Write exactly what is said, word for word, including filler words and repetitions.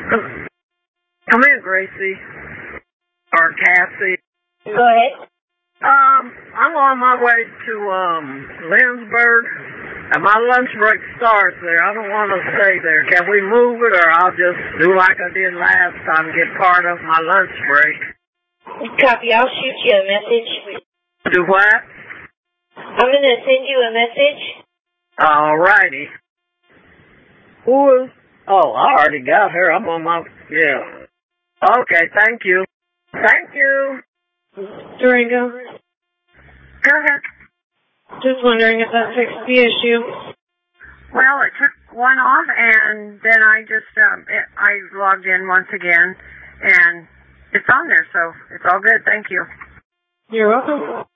Come in, Gracie. Or Cassie. Go ahead. Um, I'm on my way to, um, Lindsburg, and my lunch break starts there. I don't want to stay there. Can we move it, or I'll just do like I did last time, get part of my lunch break? Copy. I'll shoot you a message. Do what? I'm going to send you a message. All righty. Who is? Oh, I already got her. I'm on my, yeah. Okay, thank you. Thank you. Durango. Go ahead. Just wondering if that fixed the issue. Well, it took one off, and then I just, um, it, I logged in once again, and it's on there, so it's all good. Thank you. You're welcome.